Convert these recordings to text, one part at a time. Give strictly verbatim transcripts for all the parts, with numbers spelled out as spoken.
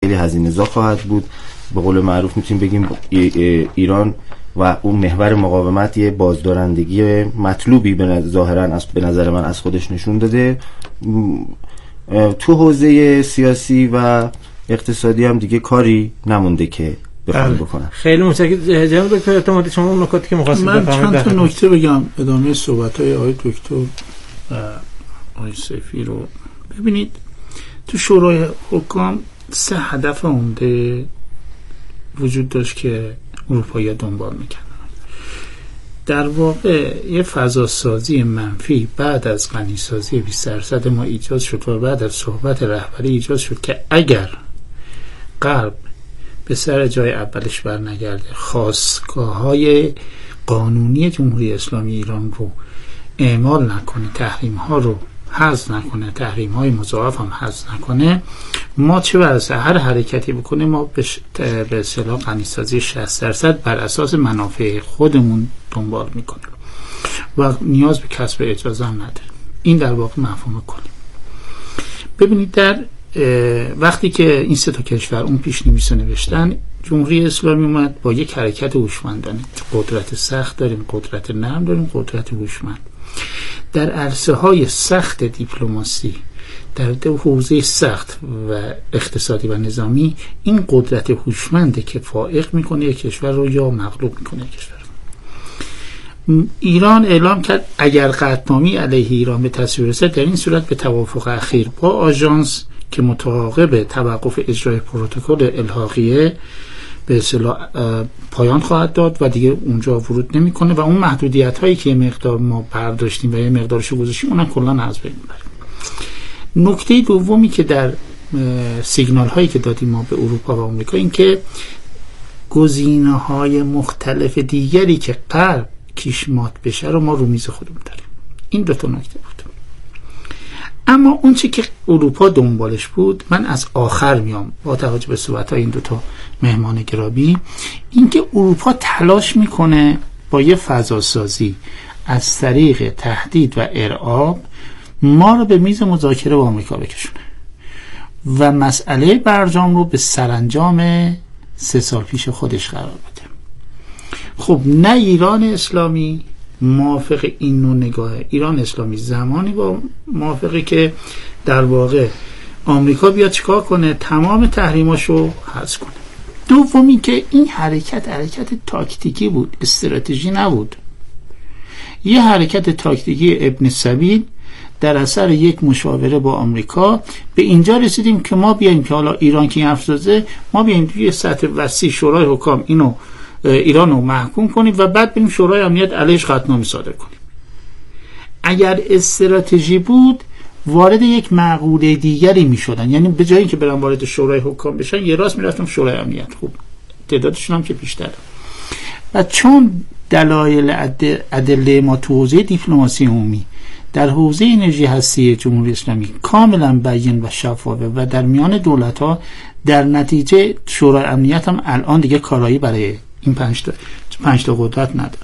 خیلی هزینه‌زا خواهد بود. به قول معروف میتونیم بگیم ایران و اون محور مقاومت یه بازدارندگی مطلوبی به ظاهرا از به نظر من از خودش نشون داده. تو حوزه سیاسی و اقتصادی هم دیگه کاری نمونده که بخوام بکنم. خیلی متشکرم جناب دکتر اعتمادی. شما اون نکاتی که می‌خواستید بفرمایید. من چند تا نکته بگم ادامه صحبت‌های آقای دکتر و آقای سیفی رو. ببینید تو شورای حکام سه هدف عمده وجود داشت که اروپایی‌ها دنبال می‌کردن. در واقع یه فضاسازی منفی بعد از غنیسازی بیست درصد ما ایجاد شد و بعد از صحبت رهبری ایجاد شد که اگر غرب به سر جای اولش برنگرده، خاستگاه‌های قانونی جمهوری اسلامی ایران رو اعمال نکنه، تحریم‌ها رو حذف نکنه، تحریم‌های مضاعف هم حذف نکنه، ما چه برسه هر حرکتی بکنه ما به اصطلاح غنیسازی شصت درصد بر اساس منافع خودمون دنبال میکنیم و نیاز به کسب اجازه هم نداره. این در واقع مفهوم کلی. ببینید در وقتی که این سه تا کشور اون پیش‌نویس نوشتن، جمهوری اسلامی اومد با یک حرکت هوشمندانه، قدرت سخت داریم، قدرت نرم داریم، قدرت هوشمند. در عرصه های سخت دیپلماسی، در حوزه سخت و اقتصادی و نظامی، این قدرت هوشمنده که فائق میکنه یک کشور رو یا مغلوب میکنه یک کشور. ایران اعلام کرد اگر قطعنامه‌ای علیه ایران به تصویب رسد، در این صورت به توافق اخیر با آژانس که متعاقب توقف اجرای پروتکل الحاقیه به اصطلاح پایان خواهد داد و دیگه اونجا ورود نمیکنه و اون محدودیت هایی که مقدار ما برداشتیم و یه مقدارشو گذاشتیم اونم کلا از بین میبریم. نکته دومی که در سیگنال هایی که دادیم ما به اروپا و آمریکا این که گزینه های مختلف دیگری که غرب کیشمات بشه رو ما رو میز خودمون داریم. این دو تا نکته بود. اما اون چی که اروپا دنبالش بود، من از آخر میام با توجه به صحبت‌های این دوتا مهمان گرامی، این که اروپا تلاش میکنه با یه فضاسازی از طریق تهدید و ارعاب ما رو به میز مذاکره با آمریکا بکشونه و مسئله برجام رو به سرانجام سه سال پیش خودش قرار بده. خب نه ایران اسلامی موافق این نوع نگاهه. ایران اسلامی زمانی با موافقی که در واقع آمریکا بیاد چیکار کنه، تمام تحریماشو حذف کنه. دومی که این حرکت حرکت تاکتیکی بود، استراتژی نبود. یه حرکت تاکتیکی ابن سبیل در اثر یک مشاوره با آمریکا به اینجا رسیدیم که ما بیایم که حالا ایران که این حرف زده، ما بیایم توی سطح وسیع شورای حکام اینو ایران رو محکوم کنیم و بعد بریم شورای امنیت علیهش قطعنامه صادر کنیم. اگر استراتژی بود وارد یک معقوله دیگری می شدن، یعنی به جایی که برن وارد شورای حکام بشن یه راست می رفتن شورای امنیت. خوب تعدادشون هم که بیشتره و چون دلایل ادله ما تو حوزه دیپلماسی عمومی در حوزه انرژی هستی جمهوری اسلامی کاملا بیان و شفافه و در میان دولت ها، در نتیجه شورای امنیت هم الان دیگه کارایی برای این پنج تا پنج تا قدرت نداره.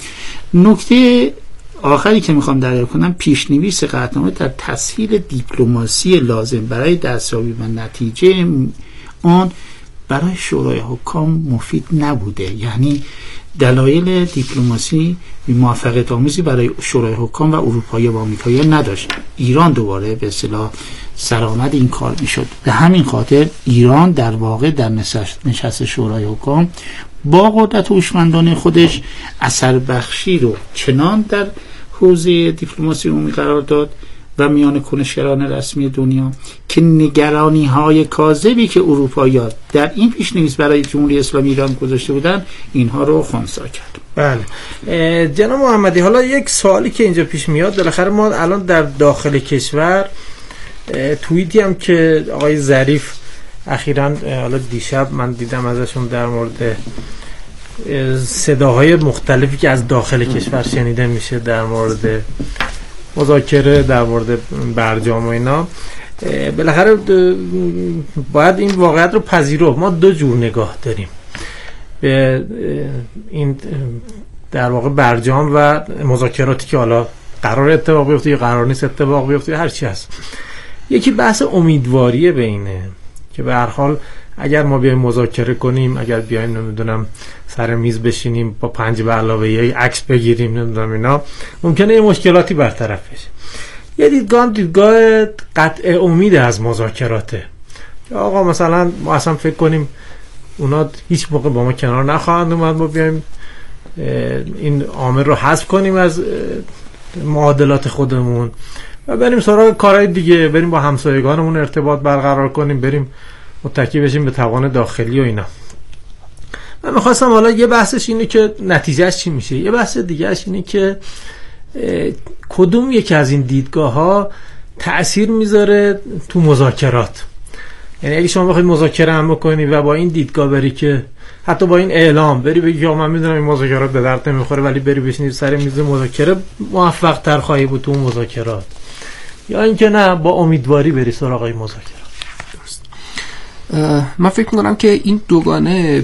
نکته آخری که میخوام دریافت کنم، پیشنویس قطعنامه در تسهیل دیپلماسی لازم برای دستیابی به نتیجه آن برای شورای حکام مفید نبوده. یعنی دلایل دیپلماسی موفقیت آمیزی برای شورای حکام و اروپایی و آمریکایی نداشت. ایران دوباره به اصطلاح سرآمد این کار میشد. به همین خاطر ایران در واقع در نشست شورای حکام با قدرت هوشمندانه خودش اثر بخشی رو چنان در حوزه دیپلماسی عمومی قرار داد و میان کنشگران رسمی دنیا که نگرانی های کاذبی که اروپایی‌ها در این پیشنویس برای جمهوری اسلامی ایران گذاشته بودن اینها رو خنثی کرد. بله جناب محمدی، حالا یک سوالی که اینجا پیش میاد، بالاخره ما الان در داخل کشور توییتی هم که آقای ظریف اخیراً حالا دیشب من دیدم ازشون در مورد صداهای مختلفی که از داخل کشور شنیده میشه در مورد مذاکره، در مورد برجام و اینا، بالاخره باید این واقعیت رو پذیرفت. ما دو جور نگاه داریم به این در واقع برجام و مذاکراتی که حالا قرار اتفاق بیفته یا قرار نیست اتفاق بیفته یا هر چی هست. یکی بحث امیدواریه بینه که به هر حال اگر ما بیایم مذاکره کنیم، اگر بیایم نمیدونم سر میز بشینیم با پنج به علاوه یک عکس بگیریم نمیدونم اینا، ممکنه یه مشکلاتی برطرف بشه. یه دیدگاه دیدگاه قطع امید از مذاکراته. آقا مثلا ما اصلا فکر کنیم اونا هیچ موقع با ما کنار نخواهند اومد، ما بیایم این عامل رو حذف کنیم از معادلات خودمون و بریم سراغ کارهای دیگه، بریم با همسایگانمون ارتباط برقرار کنیم، بریم متکی بشیم به توان داخلی و اینا. من میخواستم حالا یه بحثش اینه که نتیجهش چی میشه، یه بحث دیگهش اینه که کدوم یکی از این دیدگاه ها تأثیر میذاره تو مذاکرات. یعنی اگه شما بخواید مذاکره هم بکنی و با این دیدگاه بری که حتی با این اعلام بری بگی یا من میدونم این مذاکرات به درد نمیخوره ولی بری بشینی سر میز مذاکره، موفق تر خواهی بود تو مذاکرات، یا اینکه نه با امیدواری بری سراغ این مذاکرات. من فکر میکنم که این دوگانه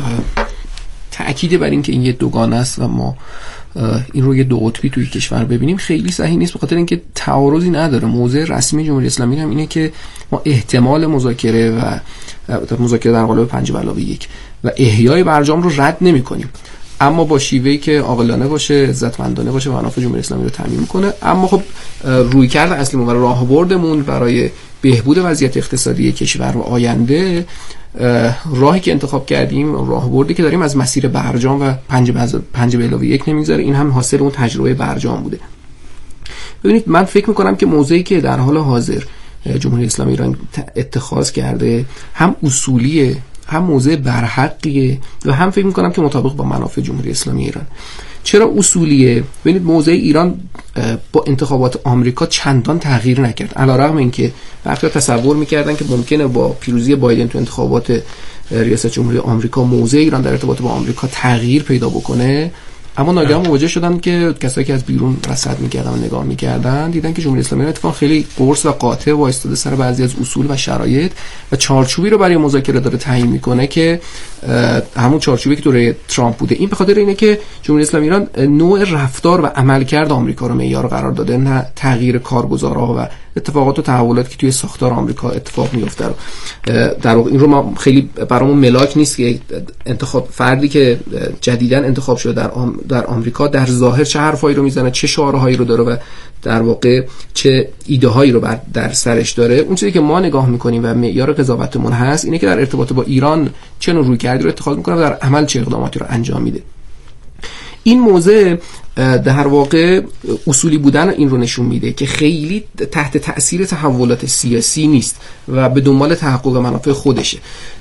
تأکید بر این که این یه دوگانه است و ما این رو یه دو قطبی توی کشور ببینیم خیلی صحیح نیست، به خاطر اینکه تعارضی نداره. موضع رسمی جمهوری اسلامی هم اینه که ما احتمال مذاکره و مذاکره در قالب پنج به علاوه یک و احیای برجام رو رد نمی کنیم، اما با شیوهی که عاقلانه باشه، عزتمندانه باشه و منافع جمهوری اسلامی رو تامین کنه. اما خب رویکرد اصلیمون و راهبردمون برای بهبود وضعیت اقتصادی کشور و آینده، راهی که انتخاب کردیم، راهبردی که داریم از مسیر برجام و پنج پنج به علاوه یک نمیگذره. این هم حاصل اون تجربه برجام بوده. ببینید من فکر میکنم که موضعی که در حال حاضر جمهوری اسلامی ایران اتخاذ کرده هم اصولیه، هم موضع برحقیه و هم فکر میکنم که مطابق با منافع جمهوری اسلامی ایران. چرا اصولیه؟ ببینید موضع ایران با انتخابات آمریکا چندان تغییر نکرد، علیرغم اینکه برخی تصور میکردن که ممکنه با پیروزی بایدن تو انتخابات ریاست جمهوری آمریکا موضع ایران در ارتباط با آمریکا تغییر پیدا بکنه، اما ناگهان مواجه شدن که کسایی که از بیرون رصد میکردن و نگاه میکردن دیدن که جمهوری اسلامی اتفاق خیلی قرص و قاطع وایستاده سر بعضی از اصول و شرایط و چارچوبی رو برای مذاکره داره تعیین میکنه که همون چارچوبی که دوره ترامپ بوده. این به خاطر اینه که جمهوری اسلامی ایران نوع رفتار و عملکرد آمریکا رو معیار قرار داده، نه تغییر کارگزارها و اتفاقات و تحولاتی که توی ساختار آمریکا اتفاق میفته رو. در واقع این رو ما خیلی برامون ملاک نیست که انتخاب فردی که جدیداً انتخاب شده در آم در آمریکا در ظاهر چه حرفایی رو میزنه، چه شعارهایی رو داره و در واقع چه ایده هایی رو در سرش داره. اون چیزی که ما نگاه میکنیم و معیار قضاوتمون هست اینه که در ارتباط با ایران چه نوع رویکردی رو اتخاذ میکنه و در عمل چه اقداماتی رو انجام میده. این موضوع در واقع اصولی بودن این رو نشون میده که خیلی تحت تأثیر تحولات سیاسی نیست و به دنبال تحقق منافع خودشه.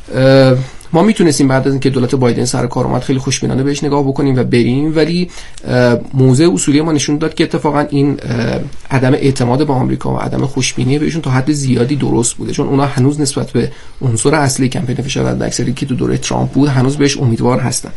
ما میتونستیم بعد از اینکه دولت بایدن سر کار اومد خیلی خوشبینانه بهش نگاه بکنیم و بریم، ولی موضع اصولی ما نشون داد که اتفاقا این عدم اعتماد به آمریکا و عدم خوشبینی بهشون تا حد زیادی درست بوده، چون اونا هنوز نسبت به عنصر اصلی کمپین فشار حداکثری که تو دوره ترامپ بود هنوز بهش امیدوار هستن.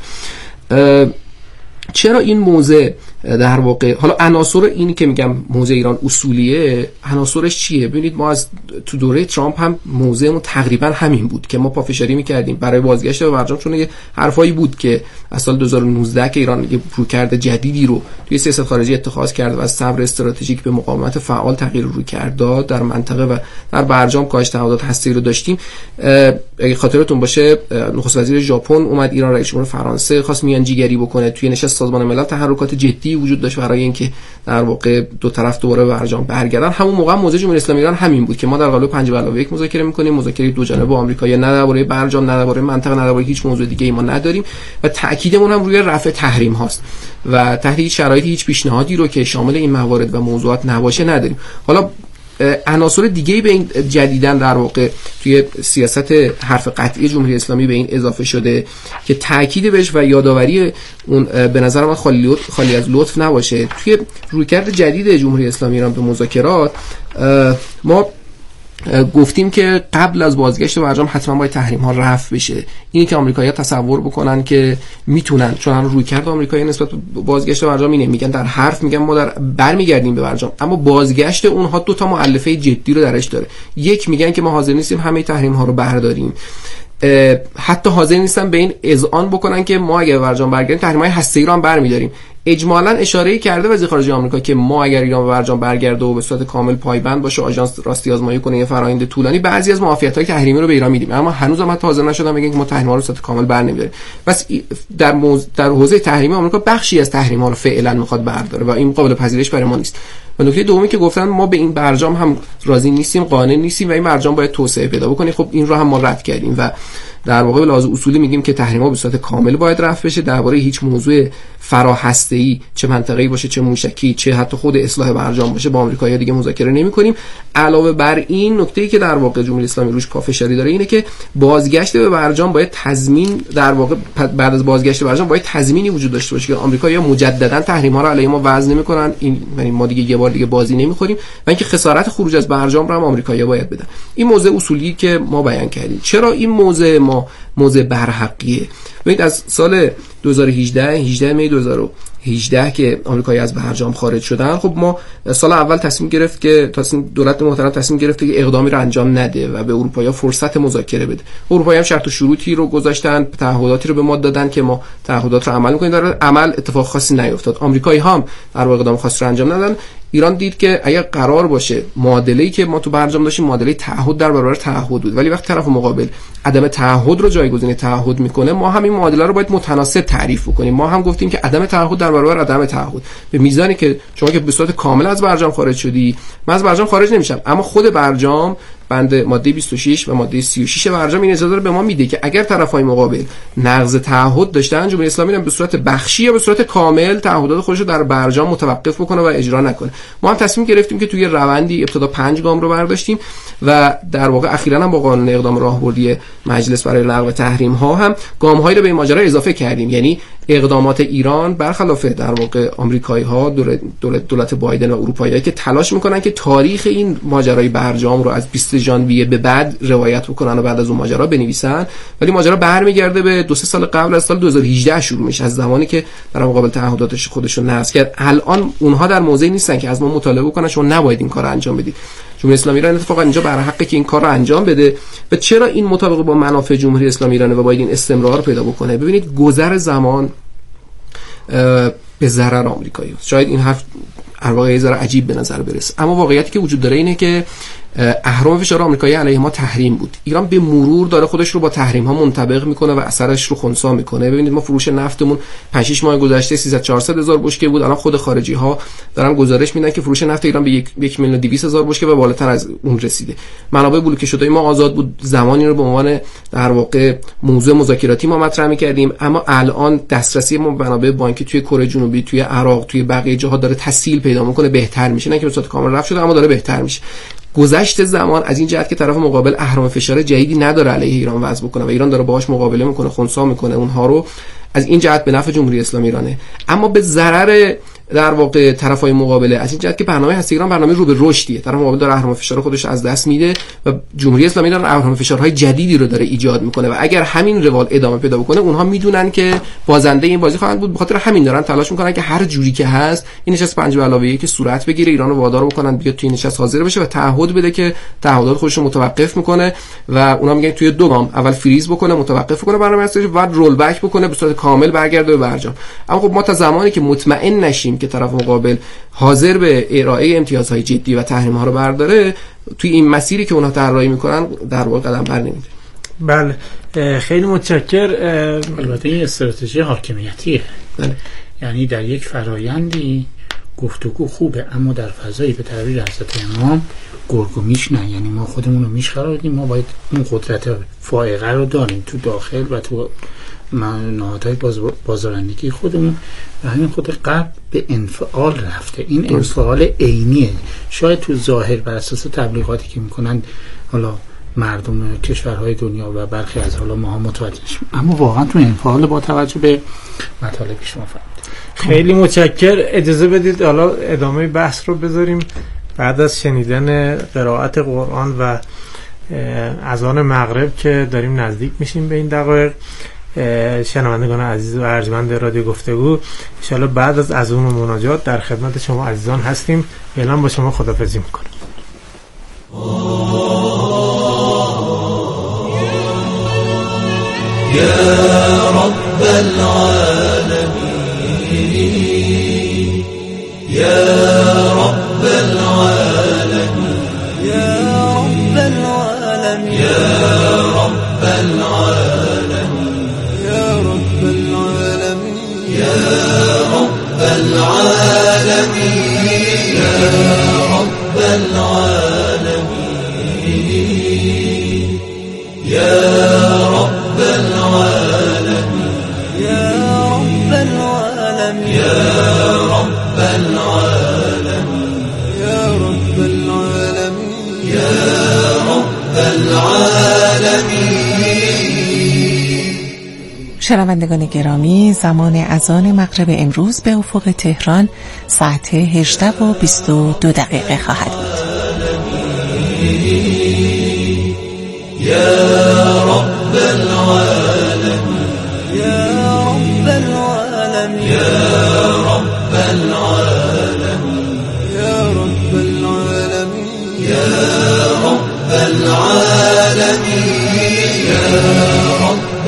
چرا این موضع در واقع حالا عناصر این که میگم موضع ایران اصولیه، عناصرش چیه؟ ببینید ما از تو دوره ترامپ هم موضعمون تقریبا همین بود که ما پافشاری میکردیم برای بازگشت به برجام، چون یه حرفایی بود که از سال دو هزار و نوزده که ایران یه رویکرد جدیدی رو توی سیاست خارجی اتخاذ کرد و از صبر استراتژیک به مقاومت فعال تغییر رویکرد داد در منطقه و در برجام کاهش تعهدات هسته‌ای رو داشتیم. اگه خاطرتون باشه نخست وزیر ژاپن اومد ایران، رئیس جمهور فرانسه خواست میانجیگری بکنه، توی نشست سازمان ملل تحرکات جدی وجود داشت برای اینکه در واقع دو طرف دوباره به برجام برگردن. همون موقع موضع جمهوری اسلامی ایران همین بود که ما در قالب پنج به علاوه یک مذاکره می‌کنیم، مذاکره دو جانبه با آمریکا، یا نه درباره برجام، نه درباره منطقه، نه درباره هیچ موضوع دیگه‌ای ما نداریم و تأکیدمون هم روی رفع تحریم هاست و تحت هیچ شرایطی هیچ پیشنهادی رو که شامل این موارد و موضوعات نباشه نداریم. حالا عناصر دیگه‌ای به این جدیداً در واقع توی سیاست حرف قطعی جمهوری اسلامی به این اضافه شده که تأکید بهش و یادآوری اون به نظر من خالی خالی از لطف نباشه. توی رویکرد جدید جمهوری اسلامی ایران به مذاکرات ما گفتیم که قبل از بازگشت برجام حتما باید تحریم ها رفع بشه. اینی که آمریکایی‌ها تصور بکنن که میتونن، چون هم رویکرد آمریکایی نسبت به بازگشت برجام اینه، میگن در حرف میگن ما در برمیگردیم به برجام، اما بازگشت اونها دو تا مؤلفه جدی رو درش داره. یک، میگن که ما حاضر نیستیم همه تحریم ها رو برداریم، حتی حاضر نیستن به این اذعان بکنن که ما اگه برجام برگردیم تحریم‌های هسته‌ای رو هم برمی‌داریم. اجمالاً اشاره‌ای کرده وزیر خارجه آمریکا که ما اگر ایران به برجام برگرده و به صورت کامل پایبند باشه، آژانس راستی آزمایی کنه یه فرآیند طولانی، بعضی از معافیت‌های تحریمی رو به ایران میدیم. اما هنوز هم حاضر نشدن بگن که ما تحریم‌ها رو به صورت کامل برنمی‌داریم. بس در موز... در حوزه تحریمی آمریکا بخشی از تحریم‌ها رو فعلا می‌خواد برداره و این قابل پذیرش برای ما نیست. و نکته دومی که گفتن ما به این برجام هم راضی نیستیم، قانع نیستیم و این برجام باید توسعه پیدا بکنه. خب این رو هم ما رد کردیم و در واقع به لحاظ اصولی میگیم که تحریم‌ها به صورت کامل باید رفع بشه. درباره هیچ موضوع فراهسته‌ای، چه منطقه‌ای باشه، چه موشکی، چه حتی خود اصلاح برجام باشه، با آمریکایی‌ها دیگه مذاکره نمی‌کنیم. علاوه بر این نکته‌ای که در واقع جمهوری اسلامی روش پافشاری داره اینه که بازگشت به برجام باید تضمین، در واقع بعد از بازگشت به برجام باید تضمینی وجود داشته باشه که آمریکایی‌ها مجدداً تحریم‌ها رو علیه ما وضع نمی‌کنن، این یعنی ما دیگه یه بار دیگه بازی نمی‌خوریم و اینکه خسارت خروج از برجام رو هم آمریکایی‌ها باید بدن. این موضوع اصولی که ما بیان کردیم. چرا این موضوع ما موضوع برحقیه؟ ببینید از سال دو هزار و هجده هجده می دو هزار و هجده که آمریکایی از برجام خارج شدن، خب ما سال اول تصمیم گرفت که تصمیم دولت محترم تصمیم گرفت که اقدامی رو انجام نده و به اروپایی‌ها فرصت مذاکره بده. اروپایی‌ها هم شرط و شروطی رو گذاشتن، تعهداتی رو به ما دادن که ما تعهدات رو عمل کنیم. در عمل اتفاق خاصی نیفتاد. آمریکایی‌ها هم در واقع اقدام خاصی رو انجام ندادن. ایران دید که اگر قرار باشه معادله‌ای که ما تو برجام داشتیم معادله تعهد در برابر تعهد بود، ولی وقتی طرف مقابل عدم تعهد رو جایگزین تعهد میکنه، ما هم این معادله رو باید متناسب تعریف بکنیم. ما هم گفتیم که عدم تعهد در برابر عدم تعهد، به میزانی که شما که به صورت کامل از برجام خارج شدی، من از برجام خارج نمیشم، اما خود برجام بند ماده بیست و شش و ماده سی و شش برجام این اجازه رو به ما میده که اگر طرفای مقابل نقض تعهد داشتن، جمهوری اسلامی به صورت بخشی یا به صورت کامل تعهدات خودش رو در برجام متوقف بکنه و اجرا نکنه. ما هم تصمیم گرفتیم که توی روندی ابتدا پنج گام رو برداشتیم و در واقع اخیراً هم با قانون اقدام راهبردی مجلس برای لغو تحریم ها هم گام‌هایی رو به این ماجرا اضافه کردیم. یعنی اقدامات ایران برخلاف در واقع آمریکایی ها، دولت دولت بایدن و اروپایی‌ها که تلاش میکنن که تاریخ این ماجرای برجام رو از بیست ژانویه به بعد روایت بکنن و بعد از اون ماجرا بنویسن، ولی ماجرا برمیگرده به دو سه سال قبل از سال دو هزار و هجده شروع میشه، از زمانی که در مقابل تعهداتش خودشون نقض کرد. الان اونها در موضعی نیستن که از ما مطالبه کنن شما نباید این کارو انجام بدید. جمهوری اسلامی ایران اتفاقا اینجا بر حقه که این کار رو انجام بده. و چرا این مطابق با منافع جمهوری اسلامی ایرانه و باید این استمرار پیدا بکنه؟ ببینید گذر زمان به ضرر آمریکایی است. شاید این حرف واقعا ذره عجیب به نظر برسه، اما واقعیتی که وجود داره اینه که اهرم فشار آمریکایی علیه ما تحریم بود. ایران به مرور داره خودش رو با تحریم ها منطبق میکنه و اثرش رو خنثی میکنه. ببینید ما فروش نفتمون پنج شش ماه گذشته سیصد چهارصد هزار بشکه بود، الان خود خارجی ها دارن گزارش میدن که فروش نفت ایران به یک میلیون و دویست هزار بشکه و بالاتر از اون رسیده. منابع بلوکه شده ما آزاد بود، زمانی رو به عنوان در واقع موضوع مذاکراتی ما مطرح میکردیم، اما الان دسترسی ما به منابع بانکی توی کره جنوبی، توی عراق، توی بقیه جاها داره تسهیل پیدا میکنه، بهتر میشه، نه که به صورت کامل رفع شده اما داره بهتر میشه. گذشت زمان از این جهت که طرف مقابل اهرم فشار جدیدی نداره علیه ایران وضع بکنه و ایران داره باهاش مقابله میکنه، خنثی میکنه اونها رو، از این جهت به نفع جمهوری اسلامی ایرانه، اما به ضرر در واقع طرفای مقابله از این جهت که برنامه هسته ایران برنامه رو به رشدیه. طرف مقابل داره اهرم فشار خودش از دست میده و جمهوری اسلامی ایران اهرم فشارهای جدیدی رو داره ایجاد میکنه و اگر همین روال ادامه پیدا بکنه اونها میدونن که بازنده این بازی خواهند بود. به خاطر همین دارن تلاش میکنن که هر جوری که هست این نشست پنج به علاوه یک که صورت بگیره، ایران رو وادار بکنن بیاد توی نشست حاضر بشه و تعهد بده که تعهدات خودش رو متوقف میکنه و اونا میگن توی دو گام، اول فریز بکنه، متوقف کنه برنامه هستش، بعد رول بک بکنه به صورت کامل برگرده به برجام. اما خب ما تا زمانی که مطمئن نشیم که طرف مقابل حاضر به ارائه امتیازهای جدی و تحریم‌ها رو برداره، توی این مسیری که اونها طراحی میکنن در واقع قدم برنمی‌داریم. بله خیلی متشکر. البته این استراتژی حاکمیتیه. بله. یعنی در یک فرایندی گفتگو خوبه، اما در فضایی به تعبیر حضرت امام گرگ و میش نه. یعنی ما خودمون رو میش قرار بدیم، ما باید اون قدرت فائقه رو داریم تو داخل و تو نهادهای باز بازارندگی خودمون و همین خود قبل به انفعال رفته. این درست. انفعال عینیه. شاید تو ظاهر بر اساس تبلیغاتی که میکنن حالا مردم کشورهای دنیا و برخی از حالا ماها متوجه شیم، اما واقعا تو انفعال با توجه به مطالبی شما فهمید. خیلی متشکر. اجازه بدید حالا ادامه بحث رو بذاریم بعد از شنیدن قرائت قرآن و اذان مغرب که داریم نزدیک میشیم به این دقایق. شنوندگان عزیز و ارجمند رادیو گفتگو، ان شاءالله بعد از اذان و مناجات در خدمت شما عزیزان هستیم. فعلا با شما خداحافظی میکنم. یا رب العالمین العالمين يا رب العالمين يا رب العالمين يا رب العالمين يا رب العالمين يا رب العالمين يا رب العالمين. شنوندگان گرامی، زمان اذان مغرب امروز به افق تهران ساعت هجده و بیست و دو دقیقه خواهد بود. يا رب العالمين يا رب العالمين يا رب العالمين يا رب العالمين يا رب العالمين يا رب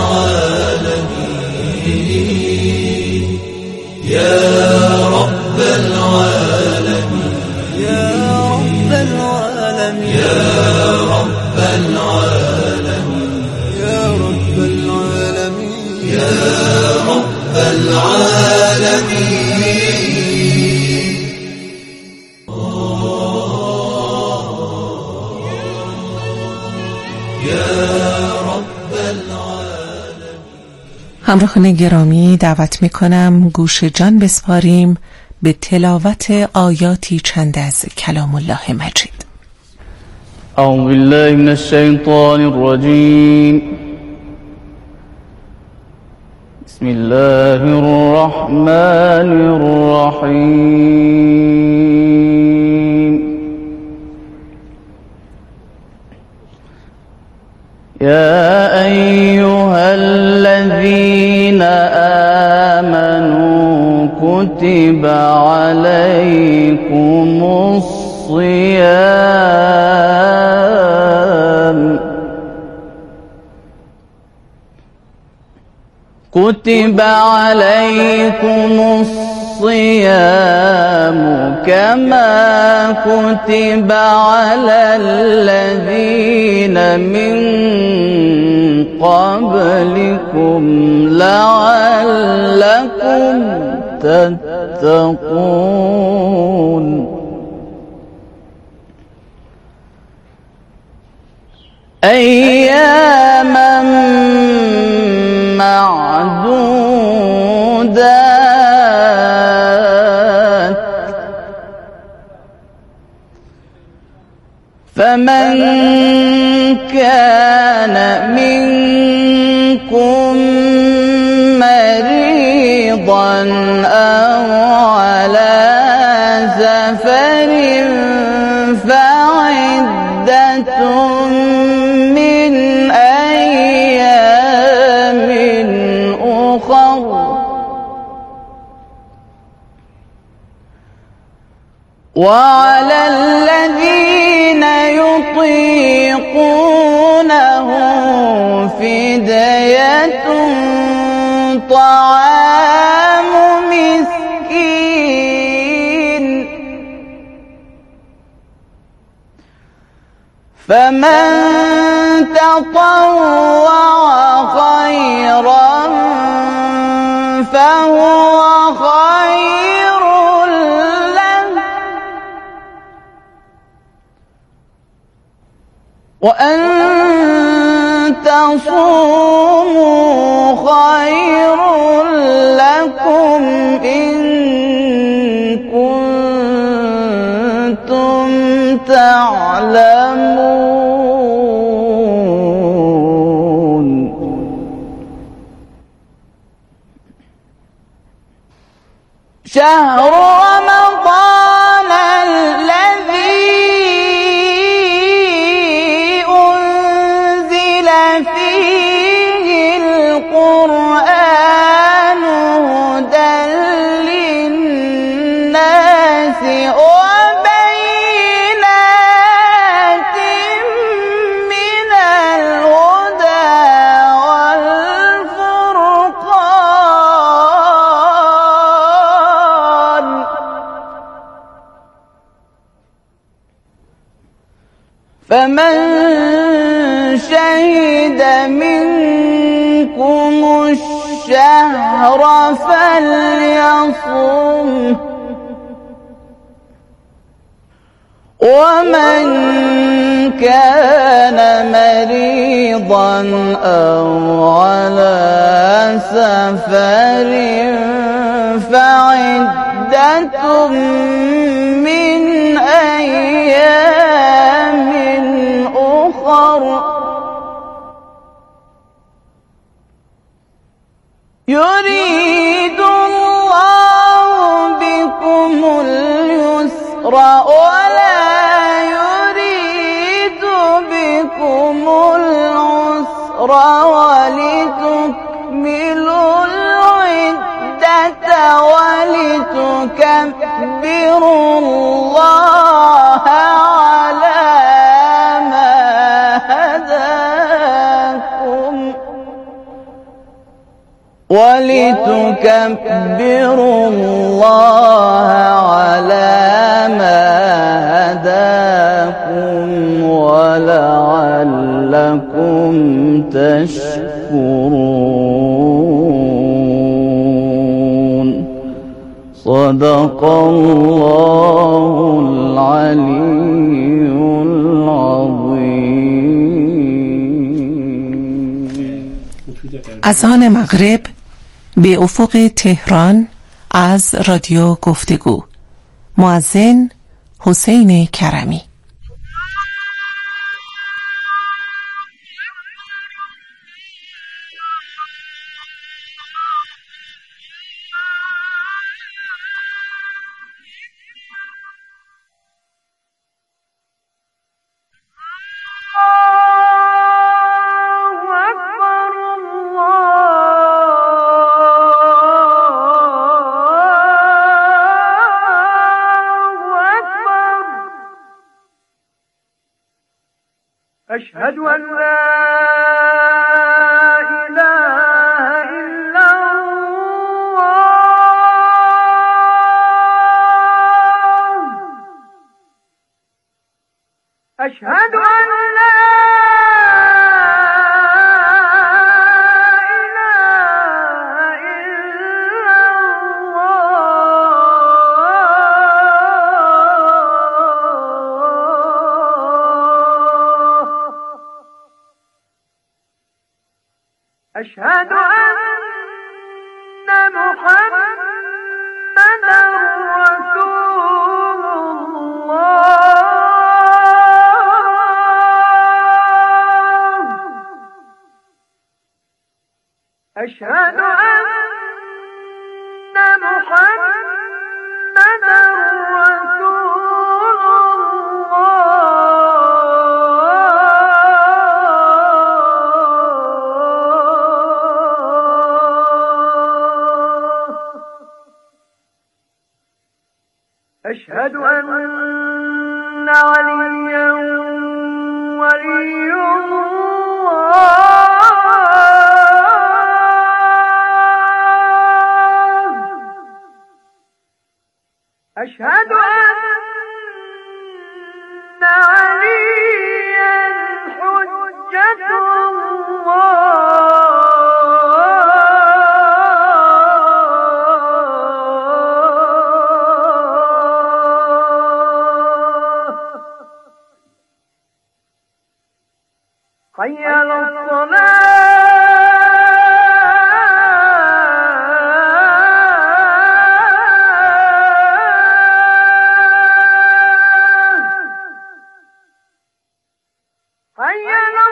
العالمين يا رب العالمين يا رب العالمين يا رب العالمين يا رب العالمين يا رب العالمين. يا رب العالمين. همراهان گرامی، دعوت میکنم گوش جان بسپاریم به تلاوت آیاتی چند از کلام الله مجید. أعوذ بالله من الشيطان الرجيم. بسم الله الرحمن الرحيم. يا أيها الذين آمنوا كتب عليكم الصيام كتب عليكم الصيام كما كتب على الذين من قبلكم لعلكم تتقون. أياما معدودات فمن كان منكم مريضا أو على سفر فعدة من أيام أخر وعلى الذين يطيقونه فدية طعام مسكين فمن تطوع خيرا فهو خير له وأن تصوموا خير لكم إن كنتم تعلمون. شهر رمضان الذي أنزل فيه القرآن هدى للناس وبينات من الهدى والفرقان فمن شهد منكم الشهر الشهر فليصم ومن كان مريضا أو على سفر فعدة من أيام أخر يريد الله بكم اليسر ولا يريد بكم العسر ولتكملوا العدة ولتكبروا الله على ما هداكم ولتكبروا الله على ما هداكم ولعلكم تشكرون. صدق الله العلي العظيم. اذان مغرب به افق تهران از رادیو گفتگو. مؤذن حسین کرمی. أشهد أن لا إله إلا الله. أشهد أن لا أشهد أن محمدا رسول الله. أشهد أن محمدا رسول أشهد أن عليا ولي الله. أشهد أن عليا حجة الله. حي على الصلاة. حي على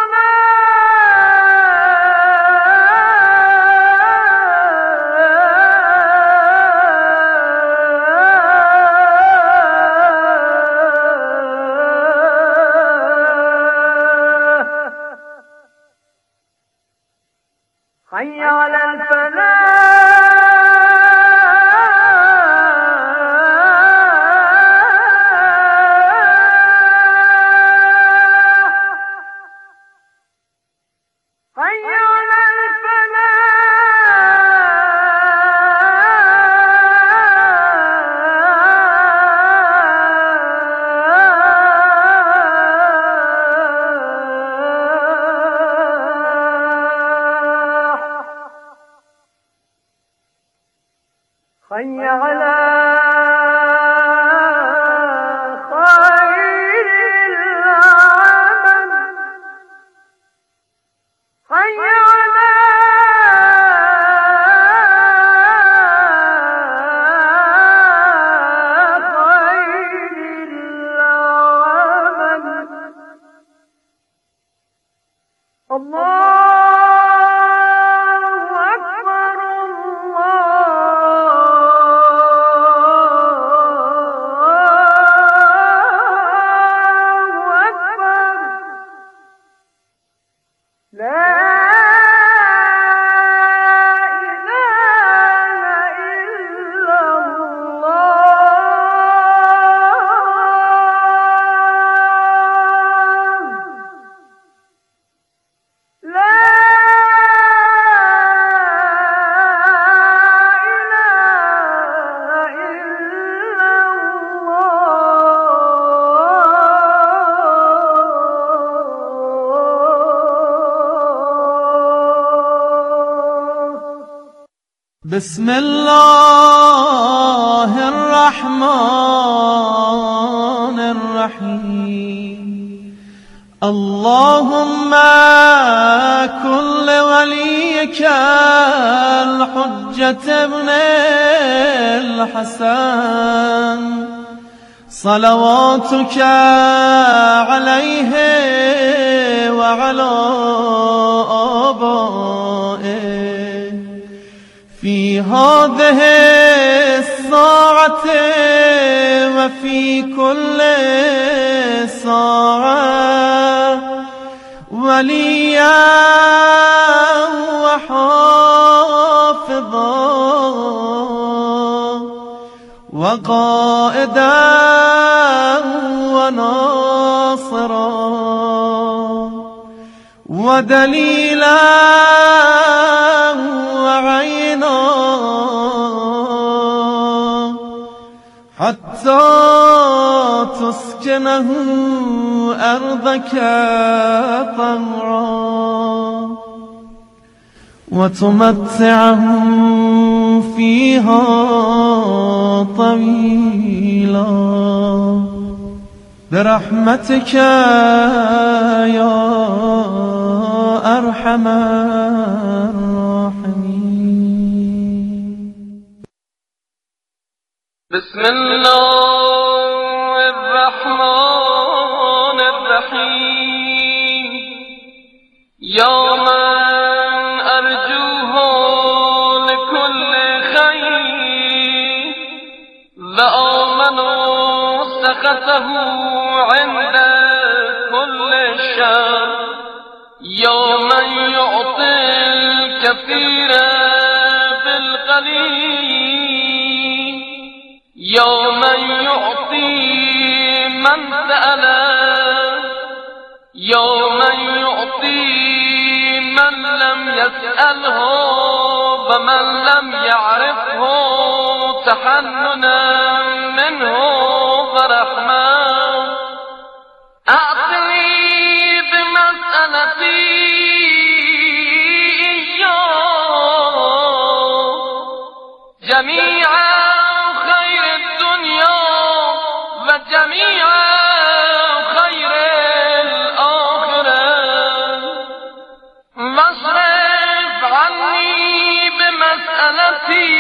حي على الفلاح. حي على الفلاح. حي على خير العمل حي على خير العمل الله بسم الله الرحمن الرحيم اللهم كن لوليك الحجة ابن الحسن صلواتك عليه وعلى آبائه في هذه الساعة وفي كل ساعة وليا وحافظا وقائدا وناصرا ودليلا وعينا حتى تسكنه أرضك طوعا وتمتعه فيها طويلا برحمتك يا أرحم الراحمين. بسم الله الرحمن الرحيم يا من أرجوه لكل خير وآمنوا سخطه عند كل شر يا من يعطي الكثير بالقليل يا من يعطي من سأله يا من يعطي من لم يسأله ومن لم يعرفه تحننا منه ورحمة أعطني بمسألتي جميع خير الدنيا وجميع خير الآخرة واصرف عني بمسألتي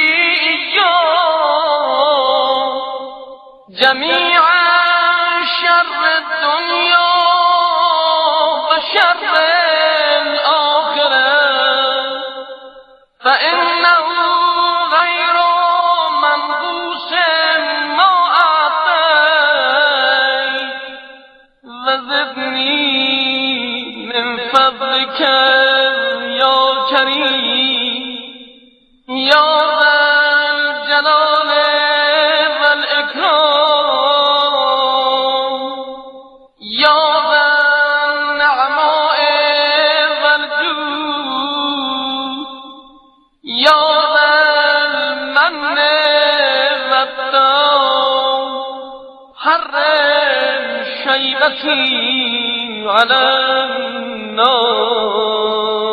جميع شر الدنيا وشر الآخرة فإنه غير منقوص ما أعطيت وزدني من فضلك يا كريم يا ذا الجلال والإكرام يا ذا النعماء والجود يا ذا المن والتام حرم شيبتي على النار